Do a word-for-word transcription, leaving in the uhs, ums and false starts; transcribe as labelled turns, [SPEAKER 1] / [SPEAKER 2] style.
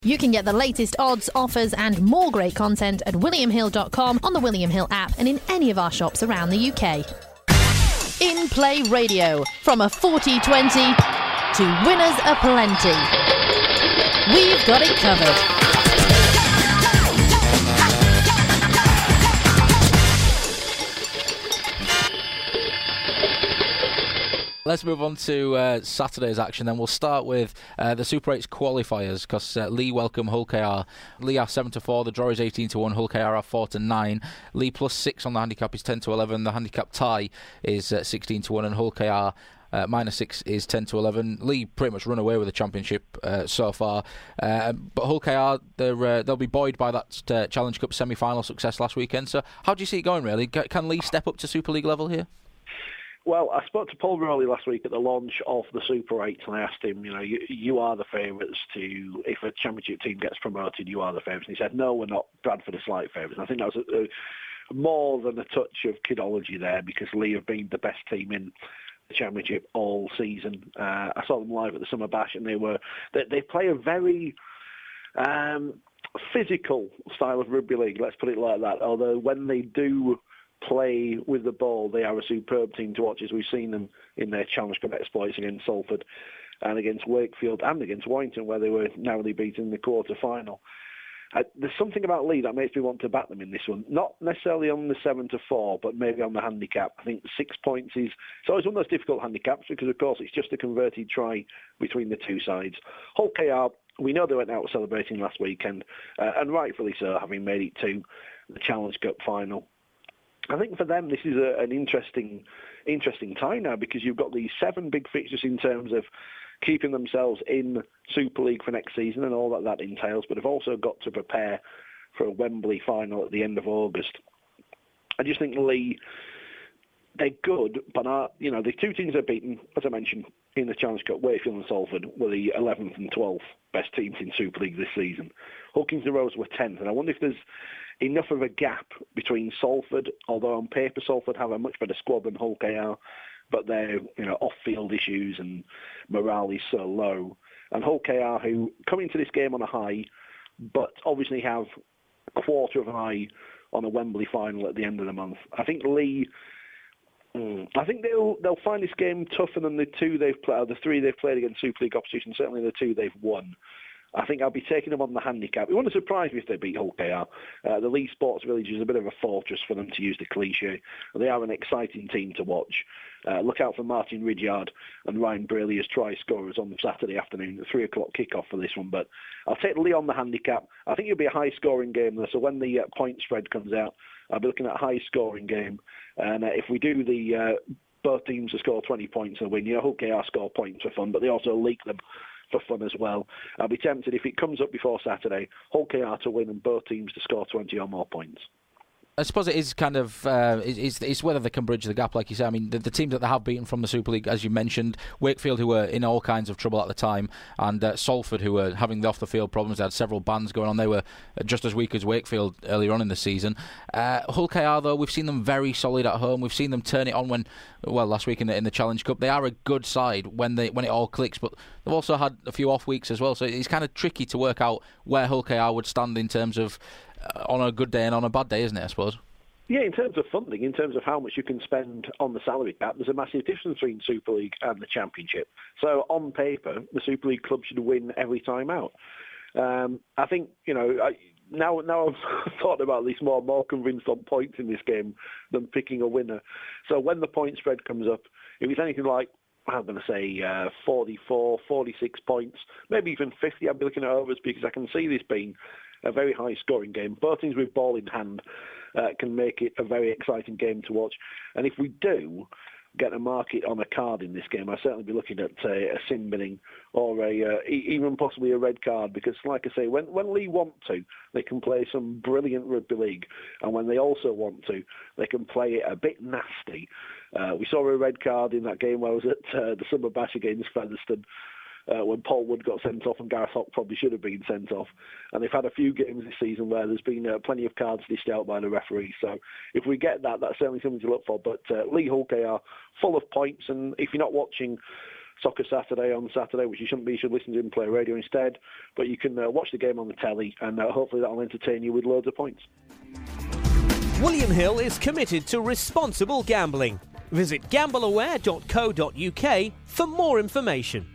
[SPEAKER 1] You can get the latest odds, offers and more great content at william hill dot com, on the William Hill app and in any of our shops around the U K. In Play Radio, from a forty twenty to winners aplenty. We've got it covered.
[SPEAKER 2] Let's move on to uh, Saturday's action then. We'll start with uh, the Super eights qualifiers, because uh, Lee welcome Hull K R. Lee are seven to four, the draw is eighteen to one, Hull K R are four to nine. Lee plus six on the handicap is ten to eleven, the handicap tie is uh, sixteen to one, and Hull K R Uh, minus six is ten to eleven. Lee pretty much run away with the championship uh, so far. Uh, but Hull K R, they're, uh, they'll be buoyed by that uh, Challenge Cup semi-final success last weekend. So how do you see it going, really? Can Lee step up to Super League level here?
[SPEAKER 3] Well, I spoke to Paul Rowley last week at the launch of the Super eight, and I asked him, you know, you, you are the favourites to, if a championship team gets promoted, you are the favourites. And he said, no, we're not. Bradford are slight favourites. And I think that was a, a, more than a touch of kidology there, because Lee have been the best team in the championship all season. Uh, I saw them live at the Summer Bash, and they were they, they play a very um, physical style of rugby league, let's put it like that. Although when they do play with the ball, they are a superb team to watch, as we've seen them in their Challenge Cup exploits against Salford and against Wakefield and against Warrington, where they were narrowly beaten in the quarter final. Uh, there's something about Lee that makes me want to back them in this one. Not necessarily on the seven to four, but maybe on the handicap. I think six points is it's always one of those difficult handicaps, because of course it's just a converted try between the two sides. Hull K R, we know they went out celebrating last weekend, uh, and rightfully so, having made it to the Challenge Cup final. I think for them this is a, an interesting, interesting time now, because you've got these seven big fixtures in terms of keeping themselves in Super League for next season and all that that entails, but have also got to prepare for a Wembley final at the end of August. I just think Lee, they're good, but are, you know, the two teams they've beaten, as I mentioned, in the Challenge Cup, Wakefield and Salford, were the eleventh and twelfth best teams in Super League this season. Hull Kingston Rovers were tenth, and I wonder if there's enough of a gap between Salford, although on paper Salford have a much better squad than Hull K R, but their, you know, off-field issues and morale is so low. And Hull K R, who come into this game on a high, but obviously have a quarter of an eye on a Wembley final at the end of the month. I think Lee, mm, I think they'll they'll find this game tougher than the two they've played, the three they've played against Super League opposition. Certainly the two they've won. I think I'll be taking them on the handicap. It wouldn't surprise me if they beat Hull K R. Uh, the Lee Sports Village is a bit of a fortress, for them to use the cliche. They are an exciting team to watch. Uh, look out for Martin Ridyard and Ryan Braley as try scorers on Saturday afternoon, the three o'clock kickoff for this one. But I'll take Lee on the handicap. I think it'll be a high-scoring game, though. So when the uh, point spread comes out, I'll be looking at a high-scoring game. And uh, if we do the uh, both teams to score twenty points and win, you know, Hull K R score points for fun, but they also leak them for fun as well. I'll be tempted, if it comes up before Saturday, Hull K R to win and both teams to score twenty or more points.
[SPEAKER 2] I suppose it is kind of, uh, it's, it's whether they can bridge the gap, like you say. I mean, the, the teams that they have beaten from the Super League, as you mentioned, Wakefield, who were in all kinds of trouble at the time, and uh, Salford, who were having the off-the-field problems. They had several bans going on. They were just as weak as Wakefield earlier on in the season. Uh, Hull K R, though, we've seen them very solid at home. We've seen them turn it on when, well, last week in the, in the Challenge Cup. They are a good side when they when it all clicks, but they've also had a few off weeks as well. So it's kind of tricky to work out where Hull K R would stand in terms of uh, on a good day and on a bad day, isn't it, I suppose?
[SPEAKER 3] Yeah, in terms of funding, in terms of how much you can spend on the salary cap, there's a massive difference between Super League and the Championship. So on paper, the Super League club should win every time out. Um, I think, you know, I, now now I've thought about this more, more convinced on points in this game than picking a winner. So when the point spread comes up, if it's anything like, I'm going to say uh, forty-four, forty-six points, maybe even fifty, I'll be looking at overs, because I can see this being a very high-scoring game. Both teams with ball in hand uh, can make it a very exciting game to watch. And if we do get a market on a card in this game, I'll certainly be looking at uh, a sin binning or a uh, e- even possibly a red card, because, like I say, when, when Lee want to, they can play some brilliant rugby league, and when they also want to, they can play it a bit nasty. Uh, we saw a red card in that game where I was at uh, the Summer Bash against Featherstone, Uh, when Paul Wood got sent off and Gareth Hock probably should have been sent off. And they've had a few games this season where there's been uh, plenty of cards dished out by the referee. So if we get that, that's certainly something to look for. But uh, Lee Hull K R full of points, and if you're not watching Soccer Saturday on Saturday, which you shouldn't be. You should listen to In Play Radio instead. But you can uh, watch the game on the telly, and uh, hopefully that'll entertain you with loads of points.
[SPEAKER 4] William Hill is committed to responsible gambling. Visit gamble aware dot co dot uk for more information.